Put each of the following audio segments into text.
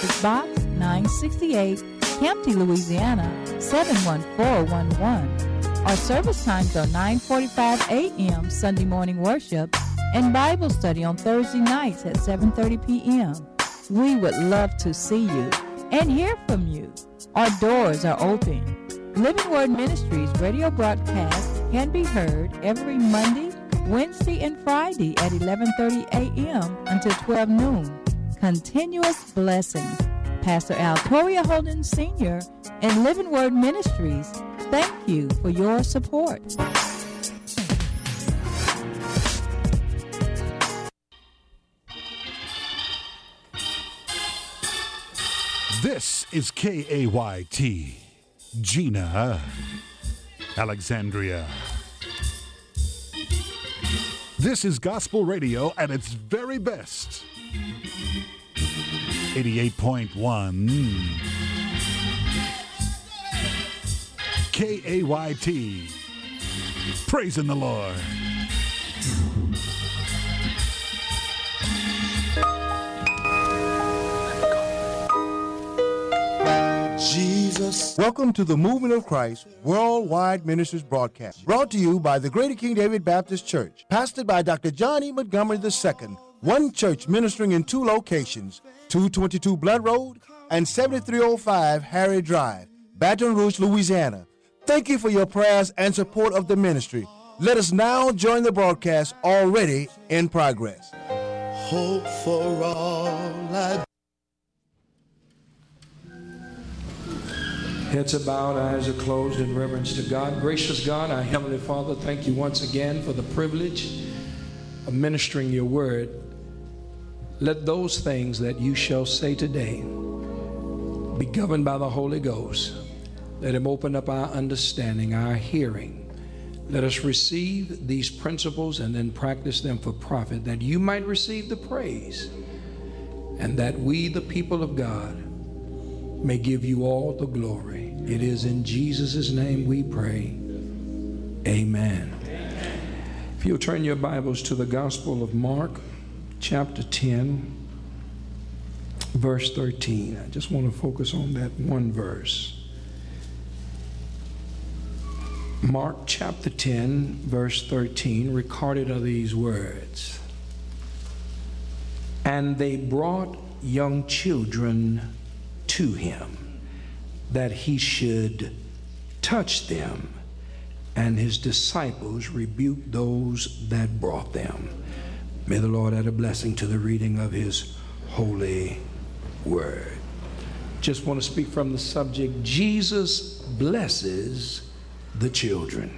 Office Box 968, Campty, Louisiana 71411. Our service times are 9:45 a.m. Sunday morning worship and Bible study on Thursday nights at 7:30 p.m. We would love to see you and hear from you. Our doors are open. Living Word Ministries radio broadcast can be heard every Monday, Wednesday, and Friday at 11:30 a.m. until 12 noon. Continuous blessings. Pastor Al Toria Holden Sr. and Living Word Ministries, thank you for your support. This is KAYT, Gina, Alexandria. This is gospel radio at its very best. 88.1 KAYT. Praising the Lord. Jesus. Welcome to the Movement of Christ Worldwide Ministries broadcast, brought to you by the Greater King David Baptist Church, pastored by Dr. John E. Montgomery II. One church ministering in two locations, 222 Blood Road and 7305 Harry Drive, Baton Rouge, Louisiana. Thank you for your prayers and support of the ministry. Let us now join the broadcast already in progress. Hope for all I. Heads are bowed, eyes are closed in reverence to God. Gracious God, our Heavenly Father, thank you once again for the privilege of ministering your word. Let those things that you shall say today be governed by the Holy Ghost. Let him open up our understanding, our hearing. Let us receive these principles and then practice them for profit, that you might receive the praise, and that we, the people of God, may give you all the glory. It is in Jesus' name we pray. Amen. If you'll turn your Bibles to the Gospel of Mark, chapter 10, verse 13. I just want to focus on that one verse. Mark chapter 10, verse 13, recorded are these words. And they brought young children to him, that he should touch them, and his disciples rebuked those that brought them. May the Lord add a blessing to the reading of his holy word. Just want to speak from the subject, Jesus blesses the children.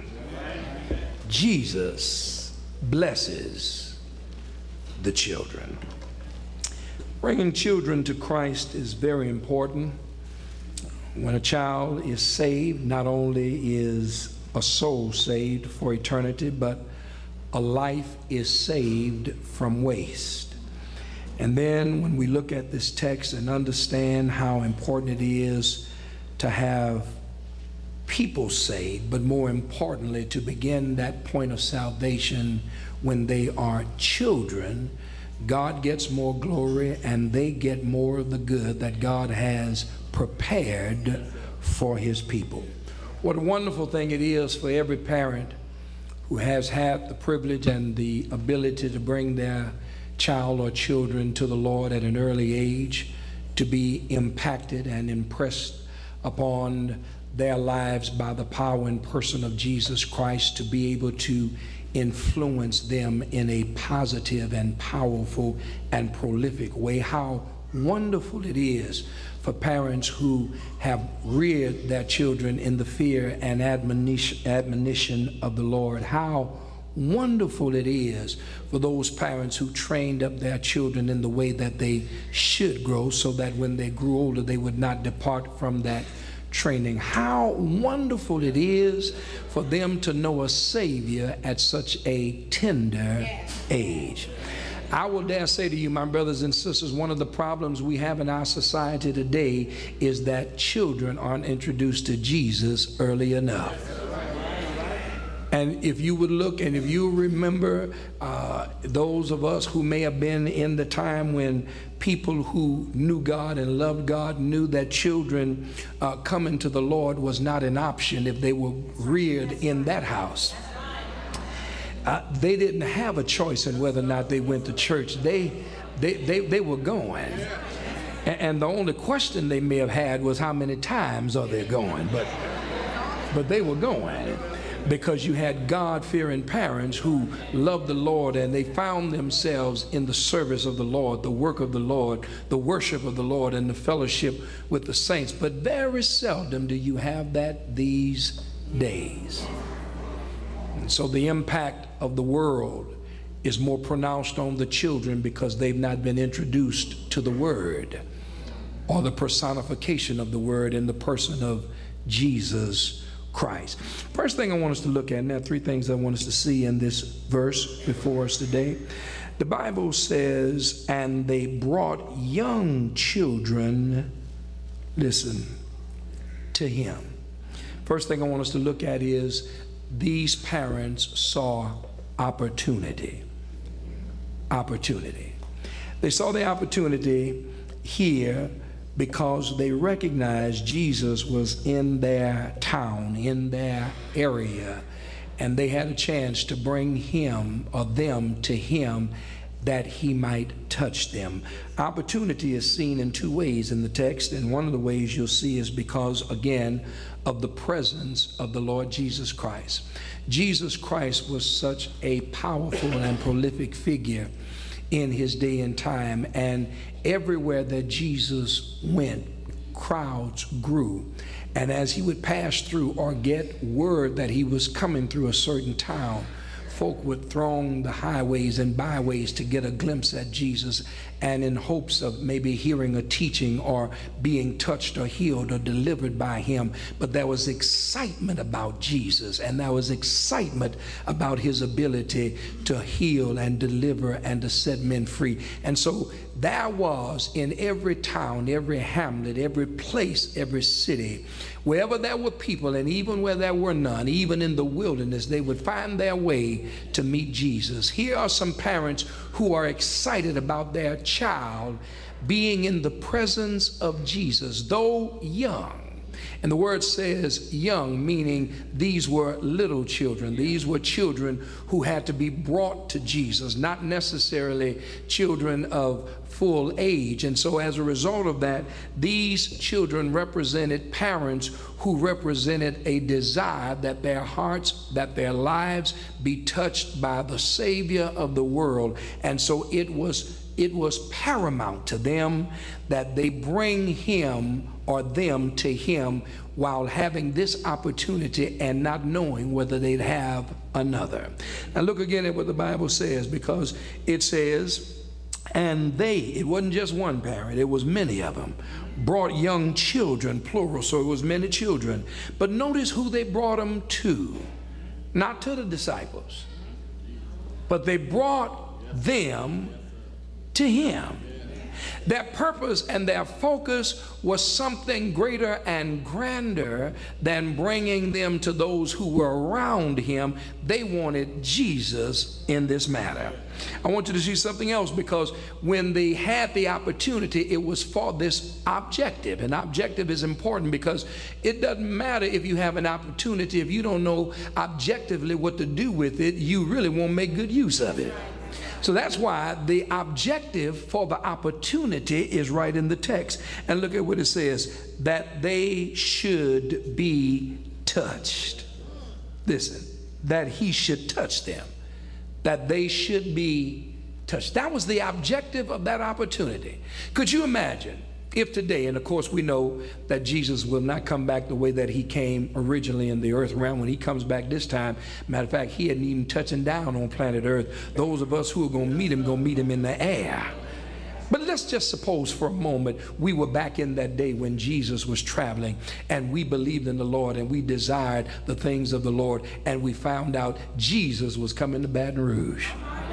Jesus blesses the children. Bringing children to Christ is very important. When a child is saved, not only is a soul saved for eternity, but a life is saved from waste. And then when we look at this text and understand how important it is to have people saved, but more importantly, to begin that point of salvation when they are children, God gets more glory and they get more of the good that God has prepared for his people. What a wonderful thing it is for every parent who has had the privilege and the ability to bring their child or children to the Lord at an early age, to be impacted and impressed upon their lives by the power and person of Jesus Christ, to be able to influence them in a positive and powerful and prolific way. How wonderful it is for parents who have reared their children in the fear and admonition of the Lord. How wonderful it is for those parents who trained up their children in the way that they should grow, so that when they grew older they would not depart from that training. How wonderful it is for them to know a Savior at such a tender age. I will dare say to you, my brothers and sisters, one of the problems we have in our society today is that children aren't introduced to Jesus early enough. And if you would look and if you remember those of us who may have been in the time when people who knew God and loved God knew that children coming to the Lord was not an option if they were reared in that house. They didn't have a choice in whether or not they went to church. They were going. And the only question they may have had was how many times are they going? But they were going. Because you had God-fearing parents who loved the Lord, and they found themselves in the service of the Lord, the work of the Lord, the worship of the Lord, and the fellowship with the saints. But very seldom do you have that these days. And so the impact of the world is more pronounced on the children because they've not been introduced to the Word or the personification of the Word in the person of Jesus Christ. First thing I want us to look at, now three things I want us to see in this verse before us today. The Bible says, and they brought young children, listen, to him. First thing I want us to look at is these parents saw opportunity. Opportunity. They saw the opportunity here because they recognized Jesus was in their town, in their area, and they had a chance to bring him or them to him that he might touch them. Opportunity is seen in two ways in the text, and one of the ways you'll see is because, again, of the presence of the Lord Jesus Christ. Jesus Christ was such a powerful and prolific figure in his day and time, and everywhere that Jesus went, crowds grew. And as he would pass through or get word that he was coming through a certain town, folk would throng the highways and byways to get a glimpse at Jesus, and in hopes of maybe hearing a teaching or being touched or healed or delivered by him. But there was excitement about Jesus, and there was excitement about his ability to heal and deliver and to set men free. And so there was in every town, every hamlet, every place, every city, wherever there were people, and even where there were none, even in the wilderness, they would find their way to meet Jesus. Here are some parents who are excited about their child being in the presence of Jesus, though young. And the word says young, meaning these were little children. These were children who had to be brought to Jesus, not necessarily children of full age. And so as a result of that, these children represented parents who represented a desire that their hearts, that their lives be touched by the Savior of the world. And so it was paramount to them that they bring him or them to him while having this opportunity and not knowing whether they'd have another. Now look again at what the Bible says, because it says, and they, it wasn't just one parent, it was many of them, brought young children, plural, so it was many children. But notice who they brought them to. Not to the disciples, but they brought them to him. Their purpose and their focus was something greater and grander than bringing them to those who were around him. They wanted Jesus in this matter. I want you to see something else, because when they had the opportunity, it was for this objective. And objective is important, because it doesn't matter if you have an opportunity. If you don't know objectively what to do with it, you really won't make good use of it. So that's why the objective for the opportunity is right in the text. And look at what it says, that they should be touched. Listen, that he should touch them, that they should be touched. That was the objective of that opportunity. Could you imagine if today, and of course we know that Jesus will not come back the way that he came originally in the earth realm. When he comes back this time, matter of fact, he hadn't even touching down on planet earth. Those of us who are going to meet him in the air. But let's just suppose for a moment we were back in that day when Jesus was traveling, and we believed in the Lord and we desired the things of the Lord, and we found out Jesus was coming to Baton Rouge.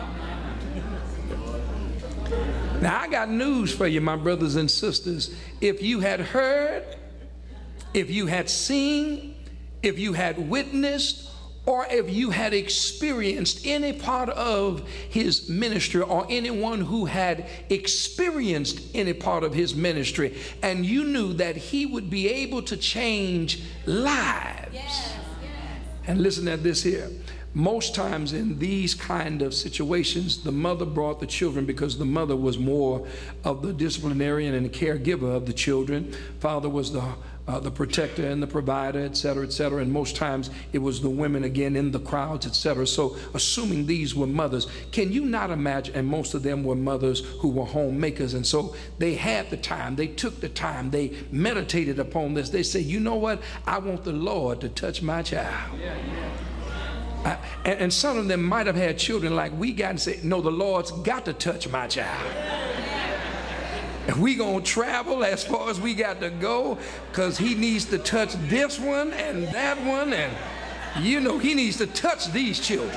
Now, I got news for you, my brothers and sisters. If you had heard, if you had seen, if you had witnessed, or if you had experienced any part of his ministry, or anyone who had experienced any part of his ministry, and you knew that he would be able to change lives. Yes, yes. And listen at this here. Most times in these kind of situations, the mother brought the children because the mother was more of the disciplinarian and the caregiver of the children. Father was the protector and the provider, etc., etc. And most times it was the women again in the crowds, etc. So assuming these were mothers, can you not imagine? And most of them were mothers who were homemakers, and so they had the time, they took the time, they meditated upon this. They say, you know what? I want the Lord to touch my child. Yeah, yeah. And some of them might have had children like we got and say, no, the Lord's got to touch my child. And we gonna travel as far as we got to go, because he needs to touch this one and that one, and you know, he needs to touch these children.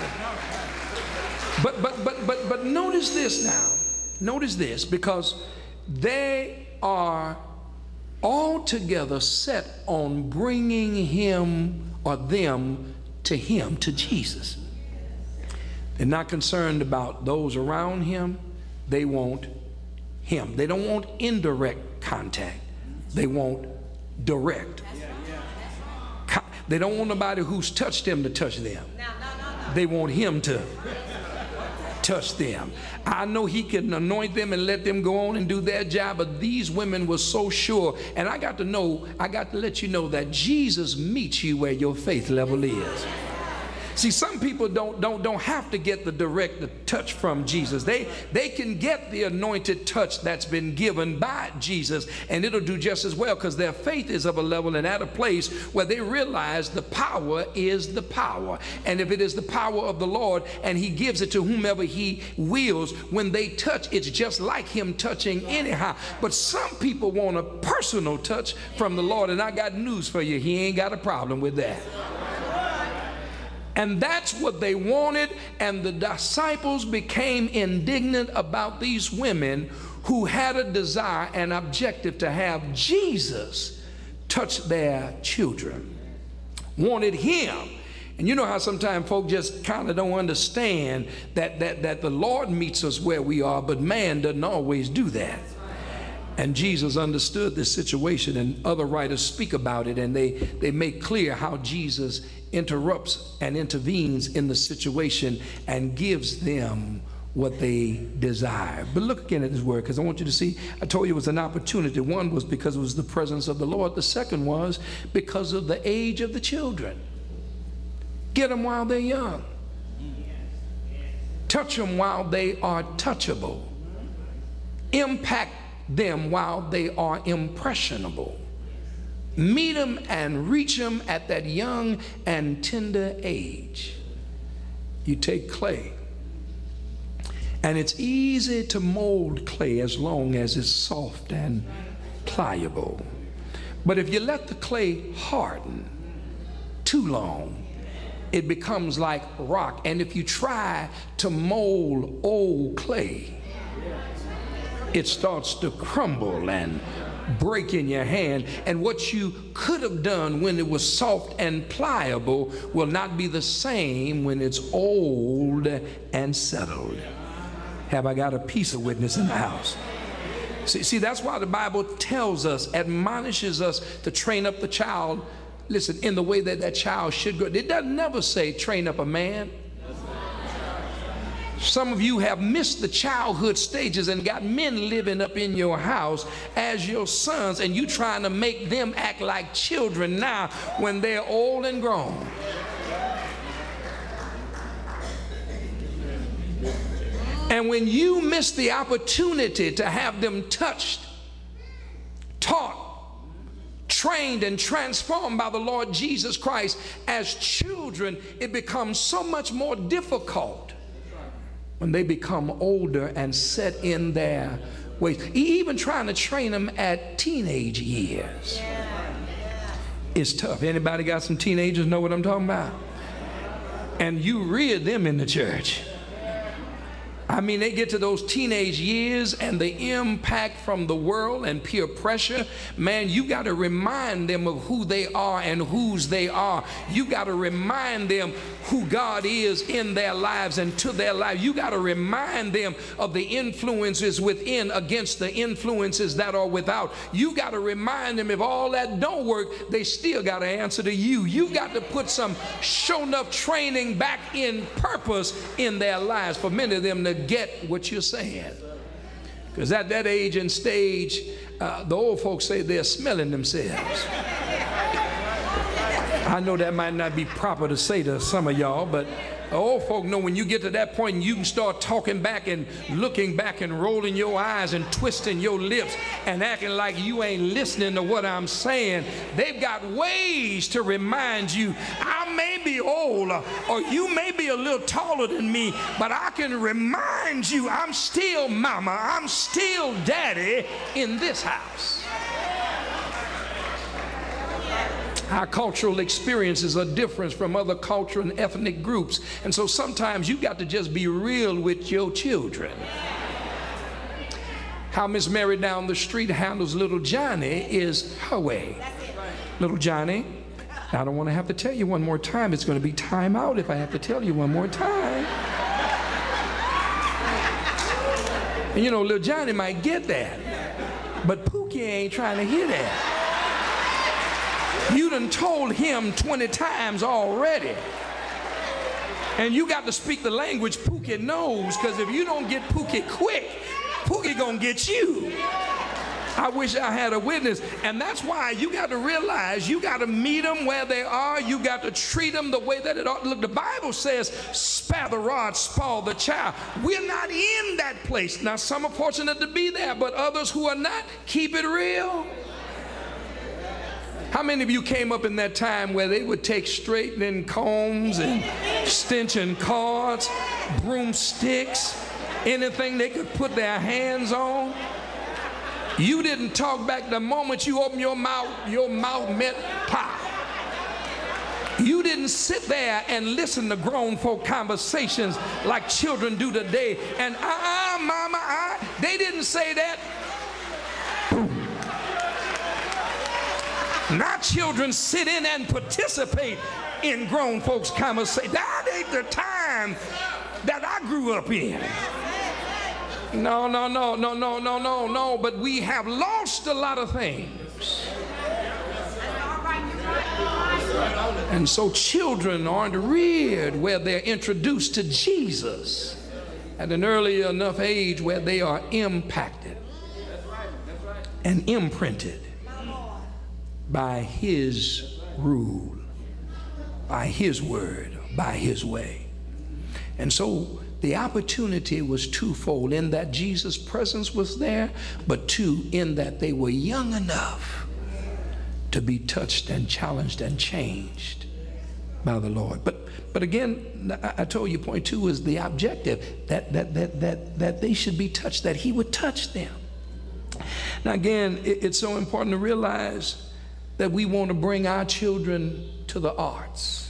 But notice this now. Notice this, because they are altogether set on bringing him or them to him, to Jesus. They're not concerned about those around him. They want him. They don't want indirect contact. They want direct. They don't want nobody who's touched them to touch them. They want him to touch them. I know he can anoint them and let them go on and do their job, but these women were so sure. And I got to let you know that Jesus meets you where your faith level is. See, some people don't have to get the direct touch from Jesus. They can get the anointed touch that's been given by Jesus, and it'll do just as well, because their faith is of a level and at a place where they realize the power is the power. And if it is the power of the Lord and he gives it to whomever he wills, when they touch, it's just like him touching anyhow. But some people want a personal touch from the Lord, and I got news for you. He ain't got a problem with that. And that's what they wanted, and the disciples became indignant about these women who had a desire and objective to have Jesus touch their children. Wanted him. And you know how sometimes folk just kind of don't understand that the Lord meets us where we are, but man doesn't always do that. And Jesus understood this situation, and other writers speak about it, and they make clear how Jesus interrupts and intervenes in the situation and gives them what they desire. But look again at this word, because I want you to see, I told you it was an opportunity. One was because it was the presence of the Lord. The second was because of the age of the children. Get them while they're young. Touch them while they are touchable. Impact them while they are impressionable. Meet them and reach them at that young and tender age. You take clay, and it's easy to mold clay as long as it's soft and pliable. But if you let the clay harden too long, it becomes like rock. And if you try to mold old clay, it starts to crumble and break in your hand, and what you could have done when it was soft and pliable will not be the same when it's old and settled. Have I got a piece of witness in the house? See, that's why the Bible tells us, admonishes us to train up the child, listen, in the way that that child should go. It doesn't never say train up a man. Some of you have missed the childhood stages and got men living up in your house as your sons, and you trying to make them act like children now when they're old and grown. And when you miss the opportunity to have them touched, taught, trained, and transformed by the Lord Jesus Christ as children, it becomes so much more difficult when they become older and set in their ways. Even trying to train them at teenage years is tough. Anybody got some teenagers, know what I'm talking about? And you rear them in the church. I mean, they get to those teenage years and the impact from the world and peer pressure. Man, you got to remind them of who they are and whose they are. You got to remind them who God is in their lives and to their lives. You got to remind them of the influences within against the influences that are without. You got to remind them if all that don't work, they still got to answer to you. You got to put some show enough training back in purpose in their lives for many of them to get what you're saying. Because at that age and stage, the old folks say they're smelling themselves. I know that might not be proper to say to some of y'all, but old folk know when you get to that point and you can start talking back and looking back and rolling your eyes and twisting your lips and acting like you ain't listening to what I'm saying. They've got ways to remind you, I may be old or you may be a little taller than me, but I can remind you I'm still mama, I'm still daddy in this house. Our cultural experiences are different from other cultural and ethnic groups. And so sometimes you got to just be real with your children. How Miss Mary down the street handles little Johnny is her way. Little Johnny, I don't want to have to tell you one more time. It's going to be time out if I have to tell you one more time. And you know, little Johnny might get that, but Pookie ain't trying to hear that. You done told him 20 times already. And you got to speak the language Pookie knows, because if you don't get Pookie quick, Pookie gonna get you. I wish I had a witness. And that's why you got to realize you got to meet them where they are. You got to treat them the way that it ought. Look, the Bible says, spare the rod, spoil the child. We're not in that place. Now, some are fortunate to be there, but others who are not, keep it real. How many of you came up in that time where they would take straightening combs and extension cords, broomsticks, anything they could put their hands on? You didn't talk back. The moment you opened your mouth meant pop. You didn't sit there and listen to grown folk conversations like children do today. And mama, they didn't say that. Now children sit in and participate in grown folks' conversation. That ain't the time that I grew up in. No. But we have lost a lot of things. And so children aren't reared where they're introduced to Jesus at an early enough age where they are impacted and imprinted by his rule, by his word, by his way. And so the opportunity was twofold, in that Jesus' presence was there, but two, in that they were young enough to be touched and challenged and changed by the Lord. But again, I told you point two is the objective, that they should be touched, that he would touch them. Now again, it's so important to realize that we want to bring our children to the arts.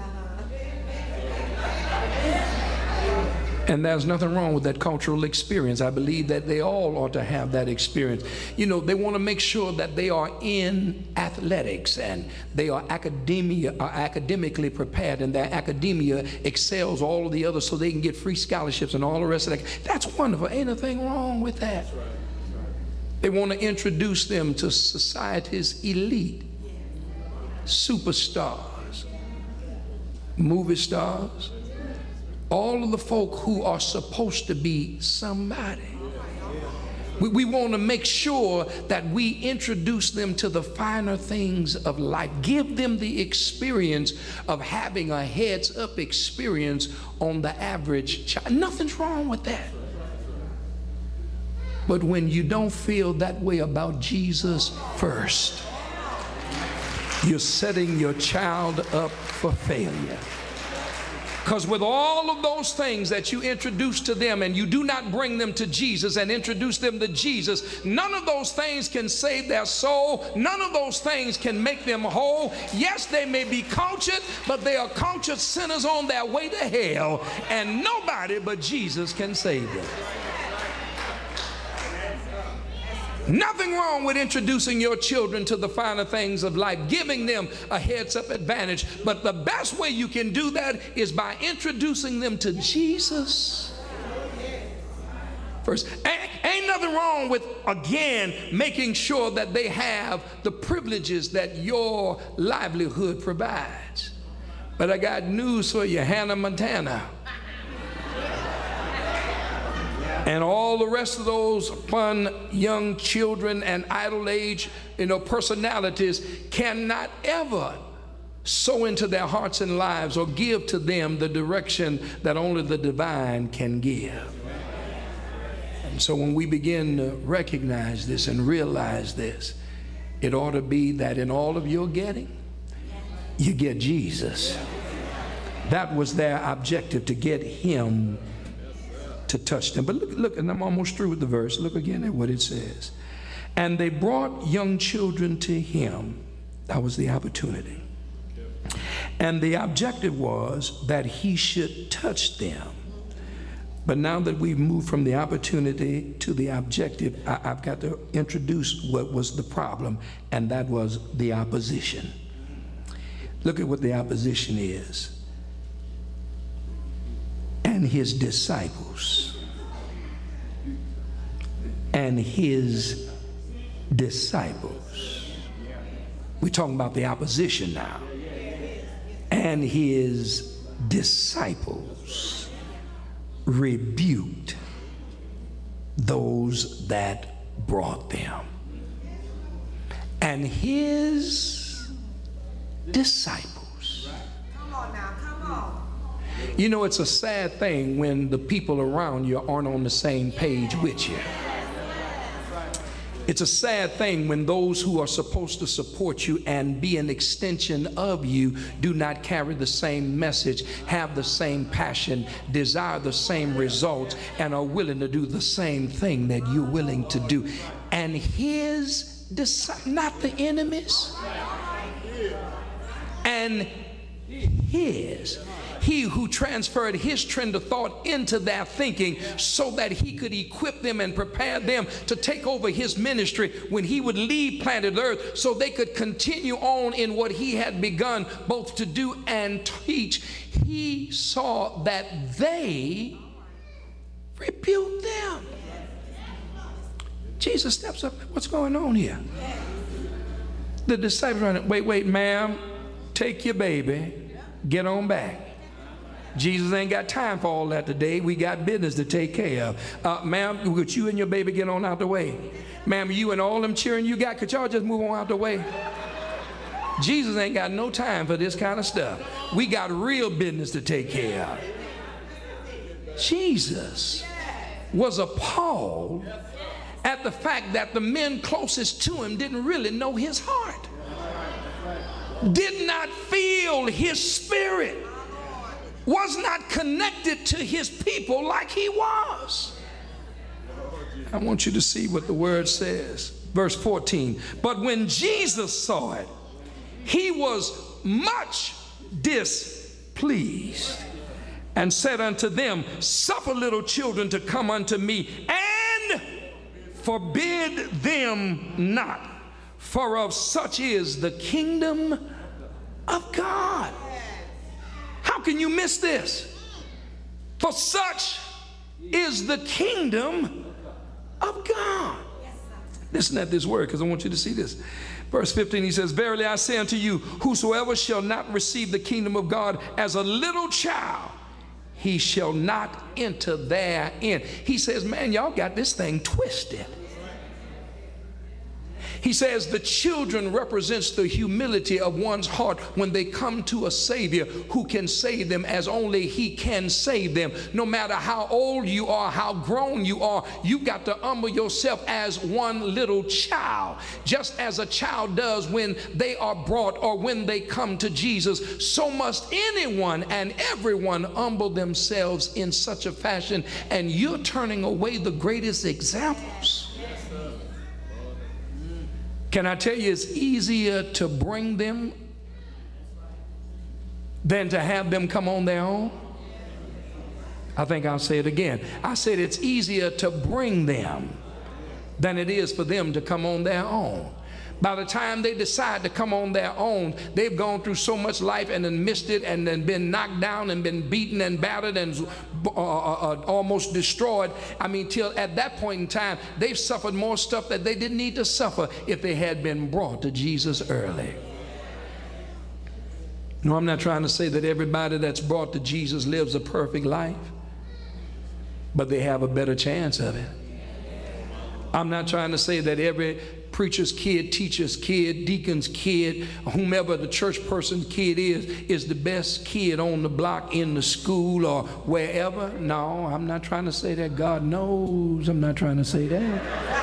And there's nothing wrong with that cultural experience. I believe that they all ought to have that experience. You know, they want to make sure that they are in athletics and they are academically prepared, and their academia excels all of the others so they can get free scholarships and all the rest of that. That's wonderful. Ain't nothing wrong with that. They want to introduce them to society's elite, superstars, movie stars, all of the folk who are supposed to be somebody. We want to make sure that we introduce them to the finer things of life. Give them the experience of having a heads-up experience on the average child. Nothing's wrong with that. But when you don't feel that way about Jesus first, you're setting your child up for failure. Because with all of those things that you introduce to them and you do not bring them to Jesus and introduce them to Jesus, none of those things can save their soul. None of those things can make them whole. Yes, they may be cultured, but they are cultured sinners on their way to hell, and nobody but Jesus can save them. Nothing wrong with introducing your children to the finer things of life, giving them a heads-up advantage. But the best way you can do that is by introducing them to Jesus first. Ain't nothing wrong with, again, making sure that they have the privileges that your livelihood provides. But I got news for you, Hannah Montana and all the rest of those fun young children and idle age, personalities cannot ever sow into their hearts and lives or give to them the direction that only the divine can give. And so when we begin to recognize this and realize this, it ought to be that in all of your getting, you get Jesus. That was their objective, to get him to touch them. But look, and I'm almost through with the verse. Look again at what it says. And they brought young children to him. That was the opportunity. And the objective was that he should touch them. But now that we've moved from the opportunity to the objective, I've got to introduce what was the problem, and that was the opposition. Look at what the opposition is. And his disciples. And his disciples. We're talking about the opposition now. And his disciples rebuked those that brought them. And his disciples. Come on now, come on. You know, it's a sad thing when the people around you aren't on the same page with you. It's a sad thing when those who are supposed to support you and be an extension of you do not carry the same message, have the same passion, desire the same results, and are willing to do the same thing that you're willing to do. And his disciples, not the enemies, and he who transferred his trend of thought into their thinking so that he could equip them and prepare them to take over his ministry when he would leave planet Earth, so they could continue on in what he had begun both to do and teach. He saw that they rebuked them. Jesus steps up. What's going on here? The disciples are running. Wait, ma'am, take your baby, get on back. Jesus ain't got time for all that today. We got business to take care of. Ma'am, could you and your baby get on out the way? Ma'am, you and all them cheering you got, could y'all just move on out the way? Jesus ain't got no time for this kind of stuff. We got real business to take care of. Jesus was appalled at the fact that the men closest to him didn't really know his heart, did not feel his spirit, was not connected to his people like he was. I want you to see what the word says. Verse 14. But when Jesus saw it, he was much displeased and said unto them, suffer little children to come unto me, and forbid them not, for of such is the kingdom of God. How can you miss this? For such is the kingdom of God. Listen at this word, because I want you to see this. Verse 15, he says, verily I say unto you, whosoever shall not receive the kingdom of God as a little child, he shall not enter therein. He says, man, y'all got this thing twisted. He says the children represents the humility of one's heart when they come to a Savior who can save them as only He can save them. No matter how old you are, how grown you are, you got to humble yourself as one little child. Just as a child does when they are brought or when they come to Jesus, so must anyone and everyone humble themselves in such a fashion. And you're turning away the greatest examples. Can I tell you, it's easier to bring them than to have them come on their own? I think I'll say it again. I said it's easier to bring them than it is for them to come on their own. By the time they decide to come on their own, they've gone through so much life and then missed it and then been knocked down and been beaten and battered and almost destroyed. I mean, till at that point in time, they've suffered more stuff that they didn't need to suffer if they had been brought to Jesus early. No, I'm not trying to say that everybody that's brought to Jesus lives a perfect life, but they have a better chance of it. I'm not trying to say that every preacher's kid, teacher's kid, deacon's kid, whomever the church person's kid is the best kid on the block, in the school, or wherever. No, I'm not trying to say that. God knows I'm not trying to say that.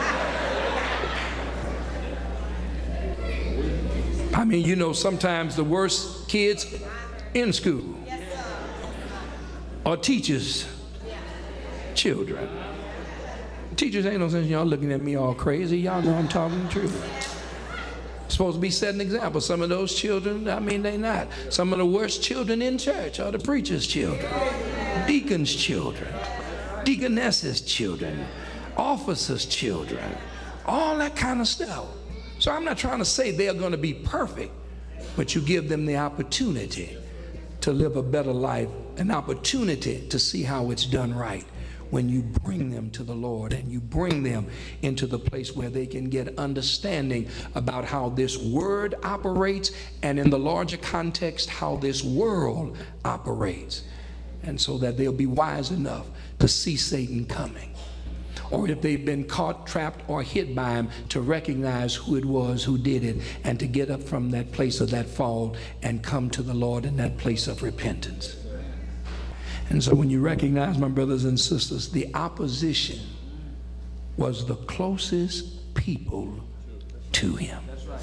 I mean, you know, sometimes the worst kids in school are teachers' children. Teachers, ain't no sense y'all looking at me all crazy. Y'all know I'm talking the truth. Supposed to be setting an example. Some of those children, I mean, they not. Some of the worst children in church are the preacher's children, deacon's children, deaconess's children, officers' children, all that kind of stuff. So I'm not trying to say they're going to be perfect, but you give them the opportunity to live a better life, an opportunity to see how it's done right. When you bring them to the Lord and you bring them into the place where they can get understanding about how this word operates, and in the larger context, how this world operates. And so that they'll be wise enough to see Satan coming. Or if they've been caught, trapped, or hit by him, to recognize who it was who did it, and to get up from that place of that fall and come to the Lord in that place of repentance. And so when you recognize, my brothers and sisters, the opposition was the closest people to him.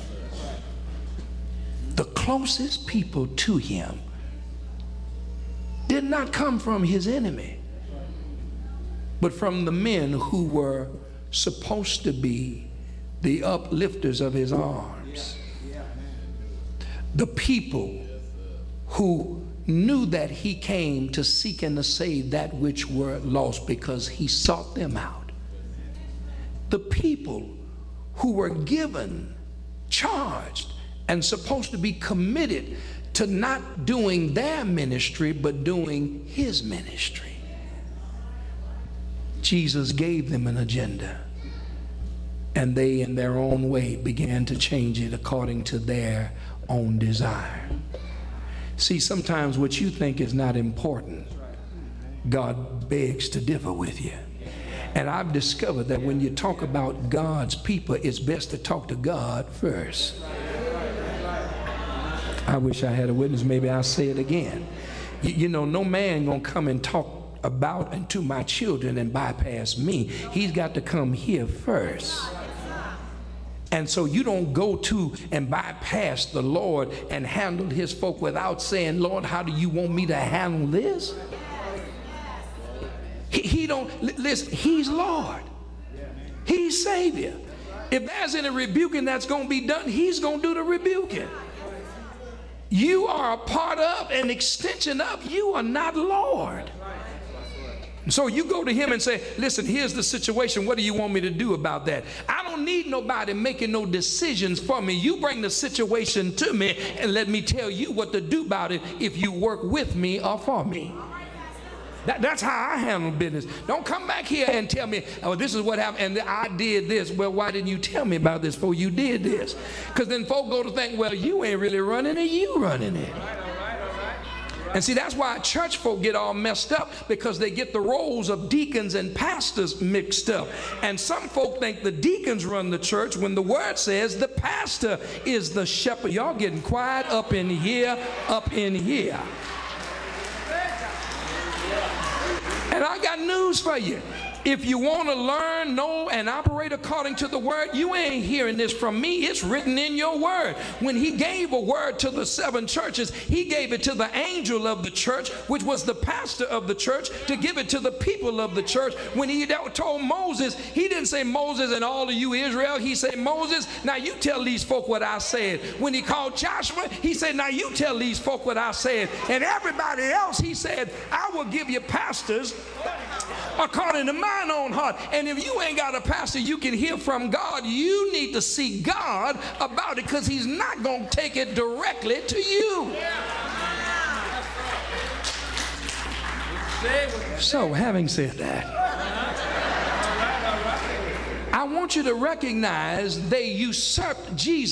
The closest people to him did not come from his enemy, but from the men who were supposed to be the uplifters of his arms. The people who knew that he came to seek and to save that which were lost, because he sought them out. The people who were given, charged, and supposed to be committed to not doing their ministry, but doing his ministry. Jesus gave them an agenda, and they in their own way began to change it according to their own desire. See, sometimes what you think is not important, God begs to differ with you. And I've discovered that when you talk about God's people, it's best to talk to God first. I wish I had a witness. Maybe I'll say it again. You know, no man gonna come and talk about and to my children and bypass me. He's got to come here first. And so you don't go to and bypass the Lord and handle his folk without saying, Lord, how do you want me to handle this? He don't, listen, he's Lord. He's Savior. If there's any rebuking that's going to be done, he's going to do the rebuking. You are a part of, an extension of, you are not Lord. So you go to him and say, listen, here's the situation. What do you want me to do about that? I don't need nobody making no decisions for me. You bring the situation to me and let me tell you what to do about it if you work with me or for me. That's how I handle business. Don't come back here and tell me, oh, this is what happened and I did this. Well, why didn't you tell me about this before you did this? Because then folk go to think, well, you ain't really running it, you running it. And see, that's why church folk get all messed up, because they get the roles of deacons and pastors mixed up. And some folk think the deacons run the church when the word says the pastor is the shepherd. Y'all getting quiet up in here, up in here. And I got news for you. If you want to learn, know, and operate according to the word, you ain't hearing this from me. It's written in your word. When he gave a word to the 7 churches, he gave it to the angel of the church, which was the pastor of the church, to give it to the people of the church. When he told Moses, he didn't say, Moses and all of you Israel. He said, Moses, now you tell these folk what I said. When he called Joshua, he said, now you tell these folk what I said. And everybody else, he said, I will give you pastors according to mine own heart. And if you ain't got a pastor you can hear from God, you need to see God about it, because he's not going to take it directly to you. So having said that, I want you to recognize they usurped Jesus.